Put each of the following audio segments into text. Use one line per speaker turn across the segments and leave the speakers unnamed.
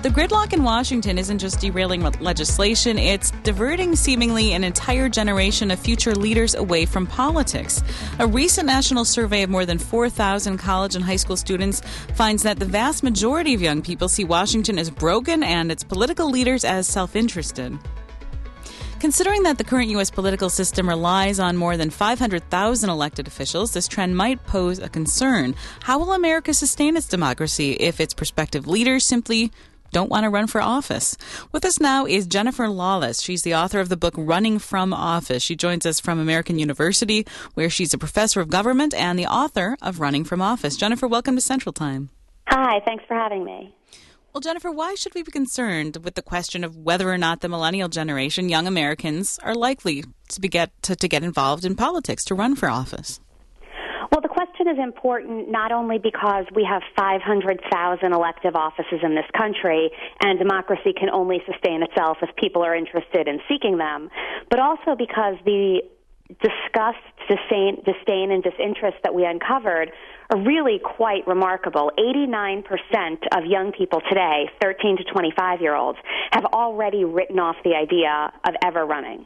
The gridlock in Washington isn't just derailing legislation, it's diverting seemingly an entire generation of future leaders away from politics. A recent national survey of more than 4,000 college and high school students finds that the vast majority of young people see Washington as broken and its political leaders as self-interested. Considering that the current U.S. political system relies on more than 500,000 elected officials, this trend might pose a concern. How will America sustain its democracy if its prospective leaders simply don't want to run for office? With us now is Jennifer Lawless. She's the author of the book Running from Office. She joins us from American University, where she's a professor of government and the author of Running from Office. Jennifer, welcome to Central Time.
Hi, thanks for having me.
Well, Jennifer, why should we be concerned with the question of whether or not the millennial generation, young Americans, are likely to get involved in politics, to run for office?
Well, the question is important not only because we have 500,000 elective offices in this country and democracy can only sustain itself if people are interested in seeking them, but also because the disgust, disdain, and disinterest that we uncovered are really quite remarkable. 89% of young people today, 13 to 25-year-olds, have already written off the idea of ever running.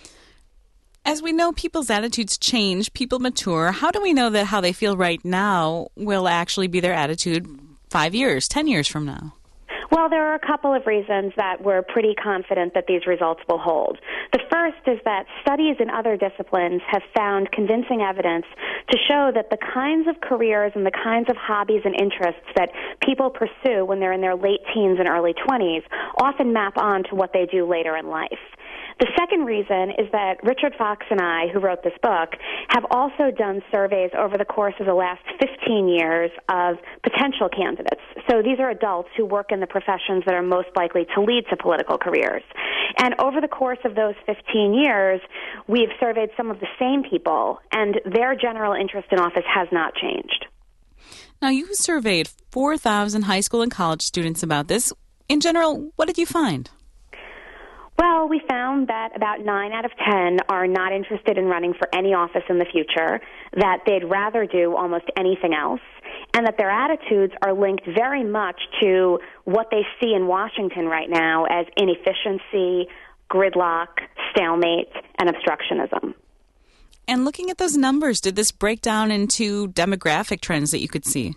As we know, people's attitudes change, people mature. How do we know that how they feel right now will actually be their attitude 5 years, 10 years from now?
Well, there are a couple of reasons that we're pretty confident that these results will hold. The first is that studies in other disciplines have found convincing evidence to show that the kinds of careers and the kinds of hobbies and interests that people pursue when they're in their late teens and early 20s often map on to what they do later in life. The second reason is that Richard Fox and I, who wrote this book, have also done surveys over the course of the last 15 years of potential candidates. So these are adults who work in the professions that are most likely to lead to political careers. And over the course of those 15 years, we've surveyed some of the same people, and their general interest in office has not changed.
Now, you surveyed 4,000 high school and college students about this. In general, what did you find?
Well, we found that about 9 out of 10 are not interested in running for any office in the future, that they'd rather do almost anything else, and that their attitudes are linked very much to what they see in Washington right now as inefficiency, gridlock, stalemate, and obstructionism.
And looking at those numbers, did this break down into demographic trends that you could see?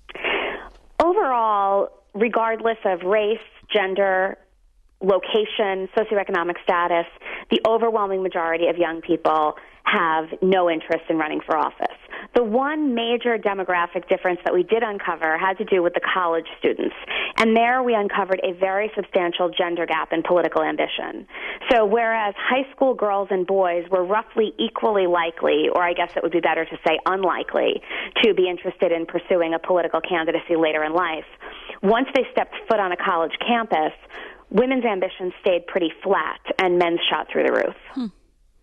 Overall, regardless of race, gender, location, socioeconomic status, the overwhelming majority of young people have no interest in running for office. The one major demographic difference that we did uncover had to do with the college students. And there we uncovered a very substantial gender gap in political ambition. So whereas high school girls and boys were roughly equally likely, or I guess it would be better to say unlikely, to be interested in pursuing a political candidacy later in life, once they stepped foot on a college campus, women's ambitions stayed pretty flat, and men's shot through the roof.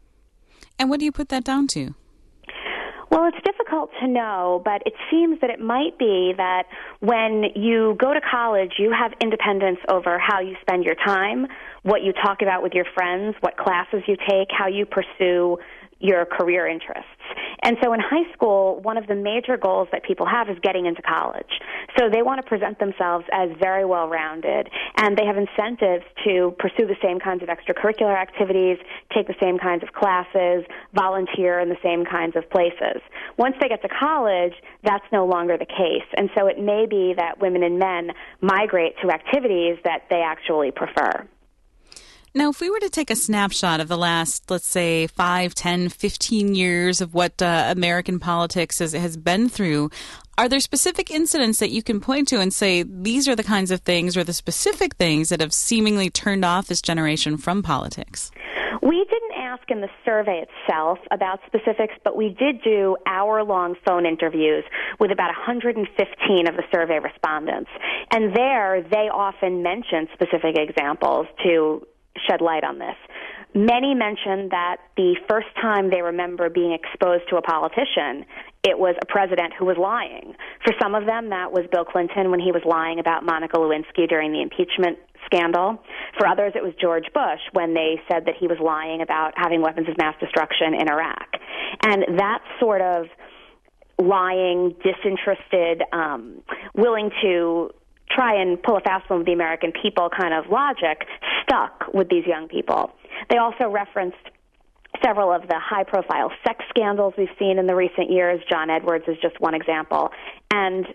And what do you put that down to?
Well, it's difficult to know, but it seems that it might be that when you go to college, you have independence over how you spend your time, what you talk about with your friends, what classes you take, how you pursue your career interests. And so in high school, one of the major goals that people have is getting into college. So they want to present themselves as very well-rounded, and they have incentives to pursue the same kinds of extracurricular activities, take the same kinds of classes, volunteer in the same kinds of places. Once they get to college, that's no longer the case. And so it may be that women and men migrate to activities that they actually prefer.
Now, if we were to take a snapshot of the last, let's say, 5, 10, 15 years of what American politics has been through, are there specific incidents that you can point to and say these are the kinds of things or the specific things that have seemingly turned off this generation from politics?
We didn't ask in the survey itself about specifics, but we did do hour-long phone interviews with about 115 of the survey respondents. And there, they often mentioned specific examples to shed light on this. Many mentioned that the first time they remember being exposed to a politician, it was a president who was lying. For some of them, that was Bill Clinton when he was lying about Monica Lewinsky during the impeachment scandal. For others, it was George Bush when they said that he was lying about having weapons of mass destruction in Iraq. And that sort of lying, disinterested, willing to try and pull a fast one with the American people kind of logic stuck with these young people. They also referenced several of the high-profile sex scandals we've seen in the recent years. John Edwards is just one example. And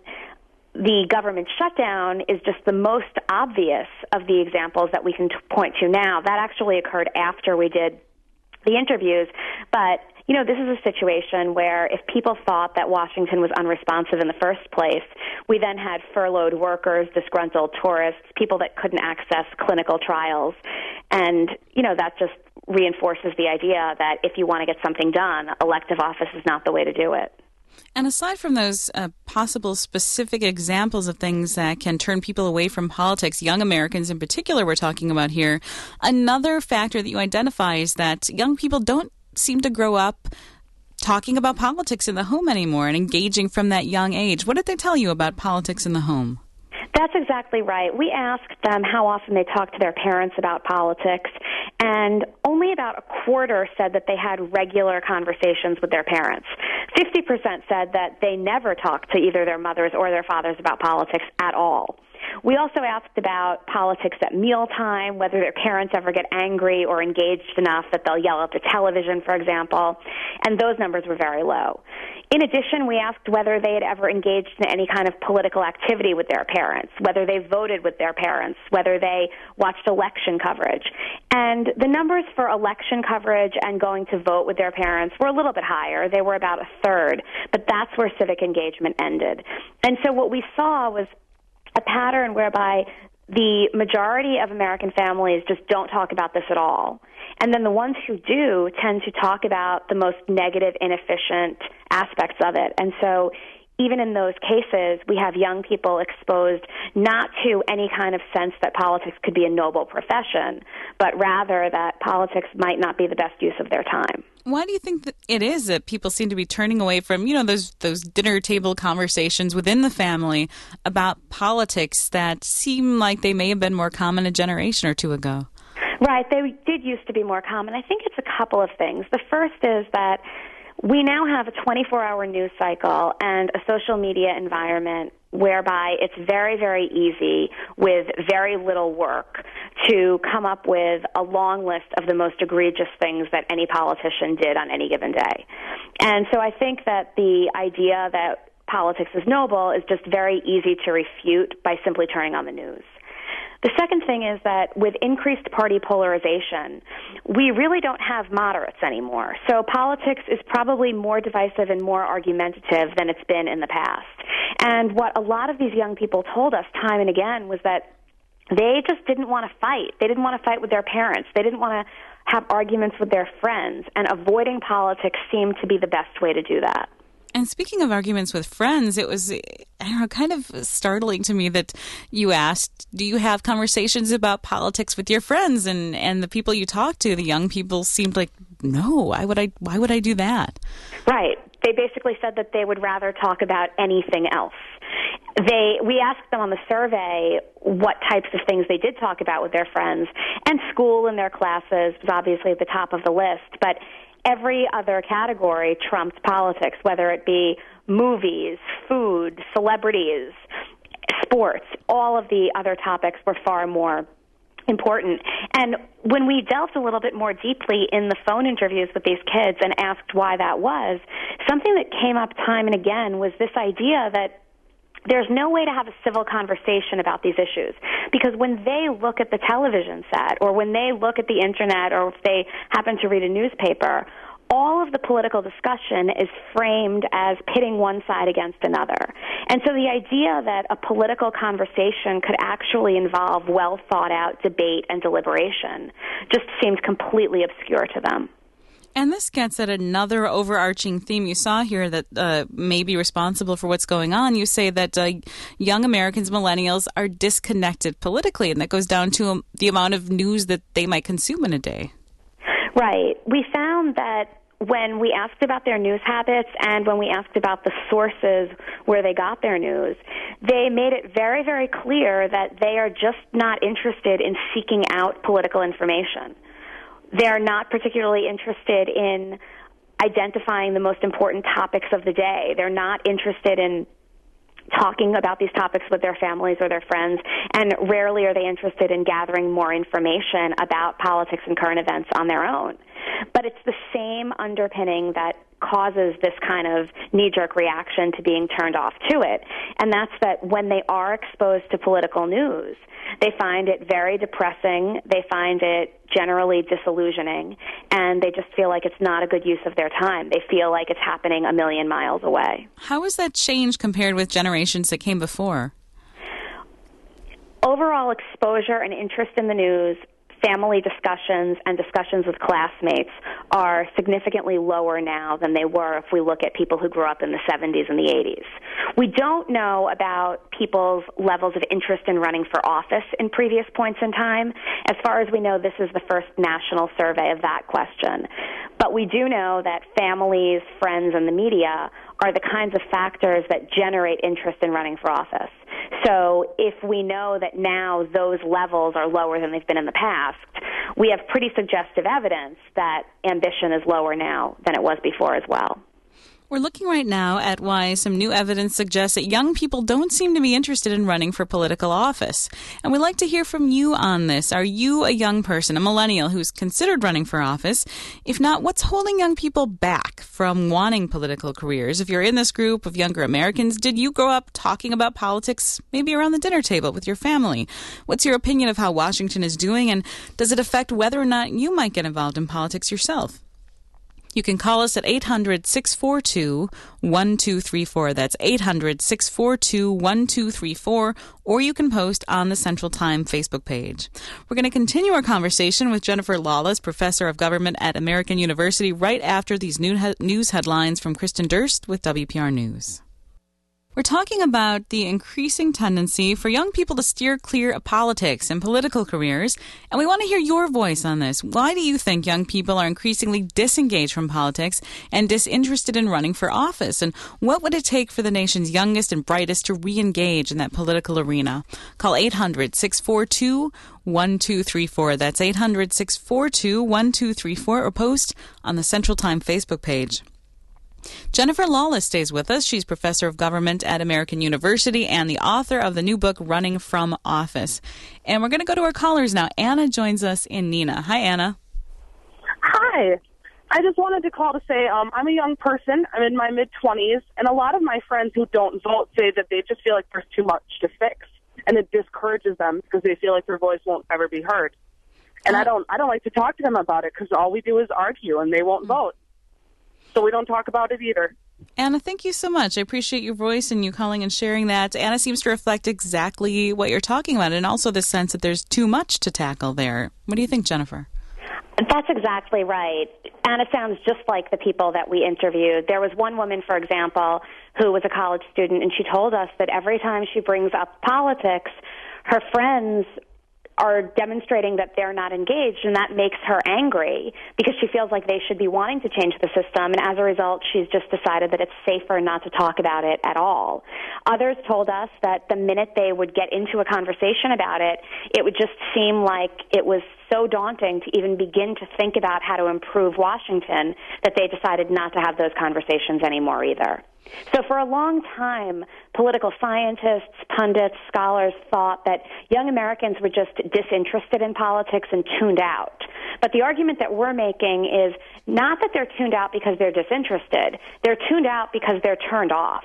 the government shutdown is just the most obvious of the examples that we can point to now. That actually occurred after we did the interviews. But, you know, this is a situation where if people thought that Washington was unresponsive in the first place, we then had furloughed workers, disgruntled tourists, people that couldn't access clinical trials. And, you know, that just reinforces the idea that if you want to get something done, elective office is not the way to do it.
And aside from those possible specific examples of things that can turn people away from politics, young Americans in particular we're talking about here, another factor that you identify is that young people don't seem to grow up talking about politics in the home anymore and engaging from that young age. What did they tell you about politics in the home?
That's exactly right. We asked them how often they talked to their parents about politics, and only about a quarter said that they had regular conversations with their parents. 50% said that they never talked to either their mothers or their fathers about politics at all. We also asked about politics at mealtime, whether their parents ever get angry or engaged enough that they'll yell at the television, for example, and those numbers were very low. In addition, we asked whether they had ever engaged in any kind of political activity with their parents, whether they voted with their parents, whether they watched election coverage. And the numbers for election coverage and going to vote with their parents were a little bit higher. They were about a third, but that's where civic engagement ended. And so what we saw was a pattern whereby the majority of American families just don't talk about this at all. And then the ones who do tend to talk about the most negative, inefficient aspects of it. And so even in those cases, we have young people exposed not to any kind of sense that politics could be a noble profession, but rather that politics might not be the best use of their time.
Why do you think that it is that people seem to be turning away from, you know, those dinner table conversations within the family about politics that seem like they may have been more common a generation or two ago?
Right. They did used to be more common. I think it's a couple of things. The first is that we now have a 24-hour news cycle and a social media environment whereby it's very, very easy with very little work to come up with a long list of the most egregious things that any politician did on any given day. And so I think that the idea that politics is noble is just very easy to refute by simply turning on the news. The second thing is that with increased party polarization, we really don't have moderates anymore. So politics is probably more divisive and more argumentative than it's been in the past. And what a lot of these young people told us time and again was that they just didn't want to fight. They didn't want to fight with their parents. They didn't want to have arguments with their friends. And avoiding politics seemed to be the best way to do that.
And speaking of arguments with friends, it was kind of startling to me that you asked, do you have conversations about politics with your friends? And the people you talked to, the young people, seemed like, no, why would I do that?
Right. They basically said that they would rather talk about anything else. We asked them on the survey what types of things they did talk about with their friends, and school and their classes was obviously at the top of the list, but every other category trumped politics, whether it be movies, food, celebrities, sports. All of the other topics were far more important. And when we delved a little bit more deeply in the phone interviews with these kids and asked why that was, something that came up time and again was this idea that there's no way to have a civil conversation about these issues, because when they look at the television set or when they look at the internet or if they happen to read a newspaper, all of the political discussion is framed as pitting one side against another. And so the idea that a political conversation could actually involve well-thought-out debate and deliberation just seemed completely obscure to them.
And this gets at another overarching theme you saw here that may be responsible for what's going on. You say that young Americans, millennials, are disconnected politically, and that goes down to the amount of news that they might consume in a day.
Right. We found that when we asked about their news habits and when we asked about the sources where they got their news, they made it very, very clear that they are just not interested in seeking out political information. They're not particularly interested in identifying the most important topics of the day. They're not interested in talking about these topics with their families or their friends, and rarely are they interested in gathering more information about politics and current events on their own. But it's the same underpinning that causes this kind of knee-jerk reaction to being turned off to it, and that's that when they are exposed to political news, they find it very depressing, they find it generally disillusioning, and they just feel like it's not a good use of their time. They feel like it's happening a million miles away.
How has that changed compared with generations that came before?
Overall exposure and interest in the news, family discussions, and discussions with classmates are significantly lower now than they were if we look at people who grew up in the 70s and the 80s. We don't know about people's levels of interest in running for office in previous points in time. As far as we know, this is the first national survey of that question. But we do know that families, friends, and the media are the kinds of factors that generate interest in running for office. So if we know that now those levels are lower than they've been in the past, we have pretty suggestive evidence that ambition is lower now than it was before as well.
We're looking right now at why some new evidence suggests that young people don't seem to be interested in running for political office. And we'd like to hear from you on this. Are you a young person, a millennial, who's considered running for office? If not, what's holding young people back from wanting political careers? If you're in this group of younger Americans, did you grow up talking about politics maybe around the dinner table with your family? What's your opinion of how Washington is doing, and does it affect whether or not you might get involved in politics yourself? You can call us at 800-642-1234. That's 800-642-1234. Or you can post on the Central Time Facebook page. We're going to continue our conversation with Jennifer Lawless, professor of government at American University, right after these news headlines from Kristen Durst with WPR News. We're talking about the increasing tendency for young people to steer clear of politics and political careers, and we want to hear your voice on this. Why do you think young people are increasingly disengaged from politics and disinterested in running for office? And what would it take for the nation's youngest and brightest to re-engage in that political arena? Call 800-642-1234. That's 800-642-1234, or post on the Central Time Facebook page. Jennifer Lawless stays with us. She's professor of government at American University and the author of the new book, Running from Office. And we're going to go to our callers now. Anna joins us in Neenah. Hi, Anna.
Hi. I just wanted to call to say I'm a young person. I'm in my mid-20s, and a lot of my friends who don't vote say that they just feel like there's too much to fix, and it discourages them because they feel like their voice won't ever be heard. And I don't like to talk to them about it because all we do is argue, and they won't vote. So we don't talk about it either.
Anna, thank you so much. I appreciate your voice and you calling and sharing that. Anna seems to reflect exactly what you're talking about, and also the sense that there's too much to tackle there. What do you think, Jennifer?
That's exactly right. Anna sounds just like the people that we interviewed. There was one woman, for example, who was a college student, and she told us that every time she brings up politics, her friends are demonstrating that they're not engaged, and that makes her angry because she feels like they should be wanting to change the system, and as a result, she's just decided that it's safer not to talk about it at all. Others told us that the minute they would get into a conversation about it, it would just seem like it was so daunting to even begin to think about how to improve Washington that they decided not to have those conversations anymore either. So for a long time, political scientists, pundits, scholars thought that young Americans were just disinterested in politics and tuned out. But the argument that we're making is not that they're tuned out because they're disinterested. They're tuned out because they're turned off.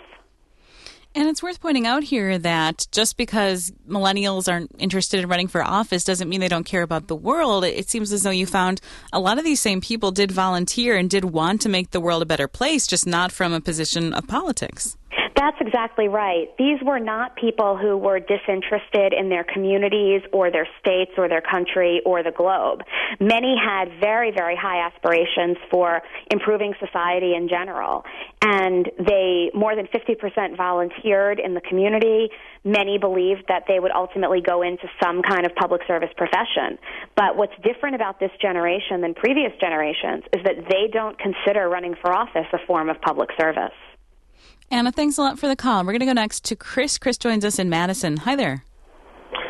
And it's worth pointing out here that just because millennials aren't interested in running for office doesn't mean they don't care about the world. It seems as though you found a lot of these same people did volunteer and did want to make the world a better place, just not from a position of politics.
That's exactly right. These were not people who were disinterested in their communities or their states or their country or the globe. Many had very, very high aspirations for improving society in general, and they, more than 50% volunteered in the community. Many believed that they would ultimately go into some kind of public service profession. But what's different about this generation than previous generations is that they don't consider running for office a form of public service.
Anna, thanks a lot for the call. We're going to go next to Chris. Chris joins us in Madison. Hi there.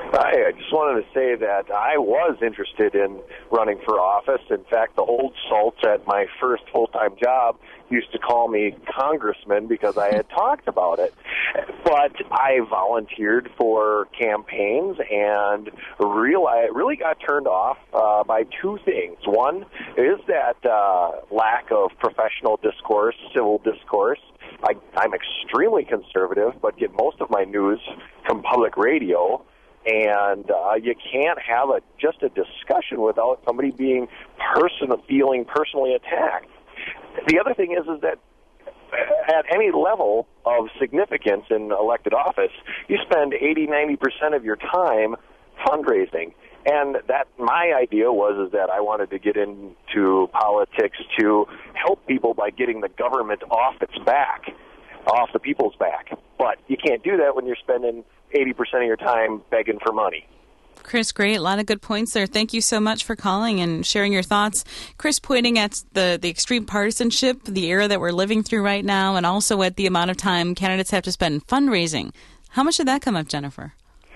I just wanted to say that I was interested in running for office. In fact, the old salts at my first full-time job used to call me congressman because I had talked about it. But I volunteered for campaigns and really got turned off by two things. One is that lack of professional discourse, civil discourse. I'm extremely conservative, but get most of my news from public radio. And you can't have just a discussion without somebody feeling personally attacked. The other thing is that at any level of significance in elected office, you spend 80-90% of your time fundraising. And that my idea was that I wanted to get into politics to help people by getting the government off the people's back. But you can't do that when you're spending 80% of your time begging for money.
Chris, great. A lot of good points there. Thank you so much for calling and sharing your thoughts. Chris, pointing at the extreme partisanship, the era that we're living through right now, and also at the amount of time candidates have to spend in fundraising. How much did that come up, Jennifer?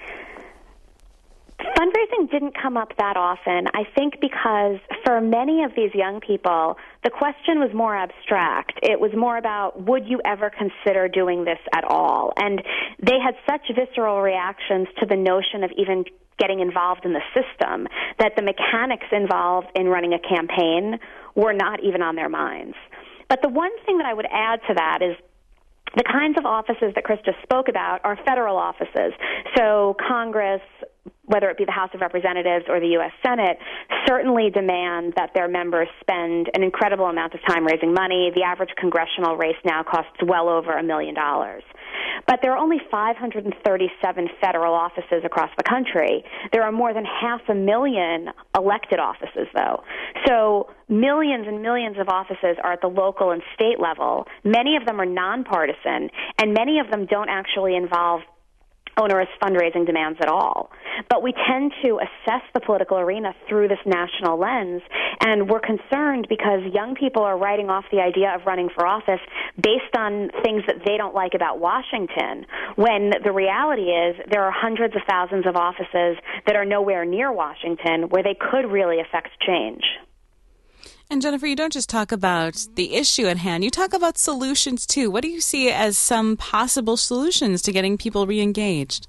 Fundraising didn't come up that often, I think because for many of these young people, the question was more abstract. It was more about, would you ever consider doing this at all? And they had such visceral reactions to the notion of even getting involved in the system that the mechanics involved in running a campaign were not even on their minds. But the one thing that I would add to that is the kinds of offices that Chris just spoke about are federal offices. So Congress, whether it be the House of Representatives or the U.S. Senate, certainly demand that their members spend an incredible amount of time raising money. The average congressional race now costs well over $1 million. But there are only 537 federal offices across the country. There are more than 500,000 elected offices, though. So millions and millions of offices are at the local and state level. Many of them are nonpartisan, and many of them don't actually involve onerous fundraising demands at all. But we tend to assess the political arena through this national lens, and we're concerned because young people are writing off the idea of running for office based on things that they don't like about Washington, when the reality is there are hundreds of thousands of offices that are nowhere near Washington where they could really affect change.
And Jennifer, you don't just talk about the issue at hand, you talk about solutions too. What do you see as some possible solutions to getting people re-engaged?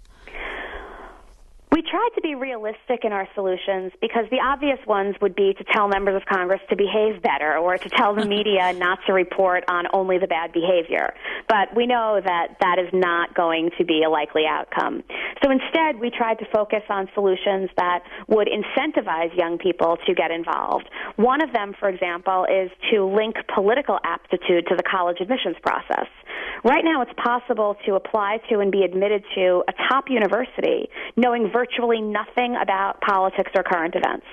We tried to be realistic in our solutions because the obvious ones would be to tell members of Congress to behave better or to tell the media not to report on only the bad behavior. But we know that that is not going to be a likely outcome. So instead, we tried to focus on solutions that would incentivize young people to get involved. One of them, for example, is to link political aptitude to the college admissions process. Right now, it's possible to apply to and be admitted to a top university knowing virtually nothing about politics or current events.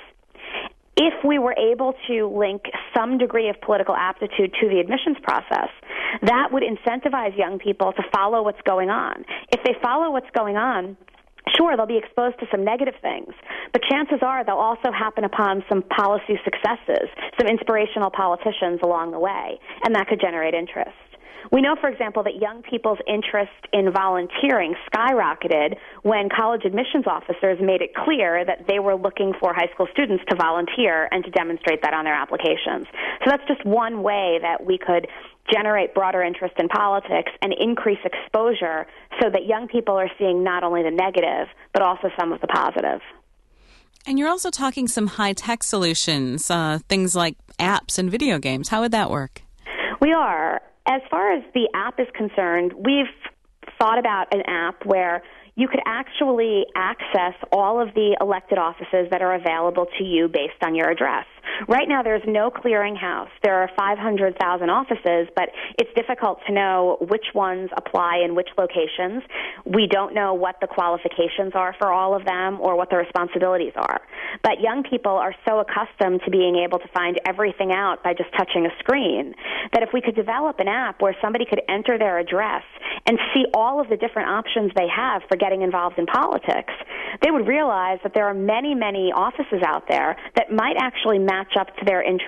If we were able to link some degree of political aptitude to the admissions process, that would incentivize young people to follow what's going on. If they follow what's going on, sure, they'll be exposed to some negative things, but chances are they'll also happen upon some policy successes, some inspirational politicians along the way, and that could generate interest. We know, for example, that young people's interest in volunteering skyrocketed when college admissions officers made it clear that they were looking for high school students to volunteer and to demonstrate that on their applications. So that's just one way that we could generate broader interest in politics and increase exposure so that young people are seeing not only the negative, but also some of the positive.
And you're also talking some high-tech solutions, things like apps and video games. How would that work?
We are. As far as the app is concerned, we've thought about an app where you could actually access all of the elected offices that are available to you based on your address. Right now, there's no clearinghouse. There are 500,000 offices, but it's difficult to know which ones apply in which locations. We don't know what the qualifications are for all of them or what the responsibilities are. But young people are so accustomed to being able to find everything out by just touching a screen that if we could develop an app where somebody could enter their address and see all of the different options they have for getting involved in politics, they would realize that there are many, many offices out there that might actually match up to their interests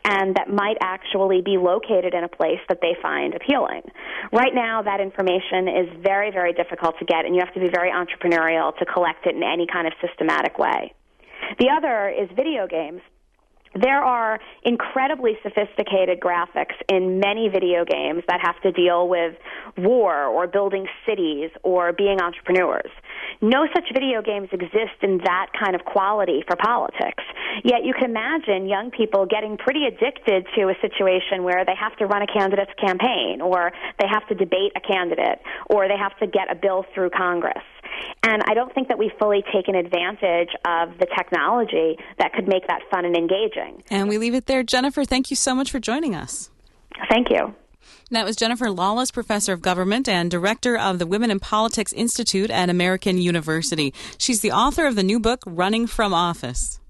and that might actually be located in a place that they find appealing. Right now, that information is very, very difficult to get, and you have to be very entrepreneurial to collect it in any kind of systematic way. The other is video games. There are incredibly sophisticated graphics in many video games that have to deal with war or building cities or being entrepreneurs. No such video games exist in that kind of quality for politics. Yet you can imagine young people getting pretty addicted to a situation where they have to run a candidate's campaign, or they have to debate a candidate, or they have to get a bill through Congress. And I don't think that we've fully taken advantage of the technology that could make that fun and engaging.
And we leave it there. Jennifer, thank you so much for joining us.
Thank you.
That was Jennifer Lawless, professor of government and director of the Women in Politics Institute at American University. She's the author of the new book, Running from Office.